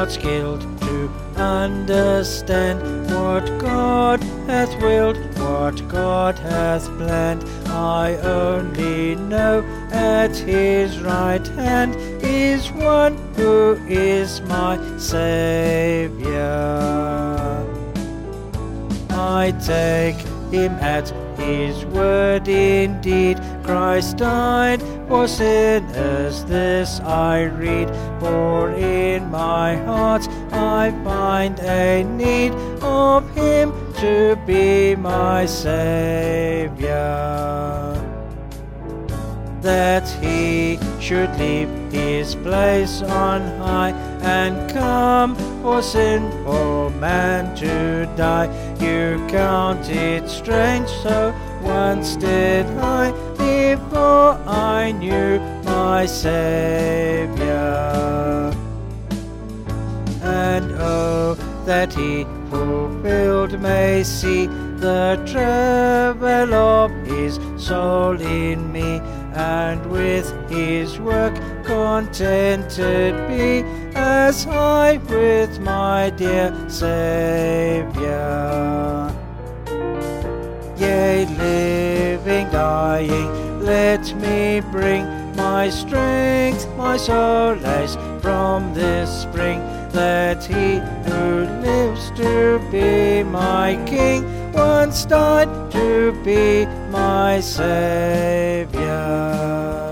not skilled to understand what God hath willed, what God hath planned. I only know at his right hand is one who is my Saviour. I take him at his word indeed. Christ died for sinners, this I read. For in my heart I find a need of him to be my Saviour, that he should leave his place on high and come for sinful man to die. You count it strange, so once did I, before I knew my Saviour. And oh, that he fulfilled may see the travail of his soul in me, and with his work contented be, as I with my dear Saviour. Yea, living, dying, let me bring my strength, my solace from this spring, that he who lives to be my King once died to be my Saviour.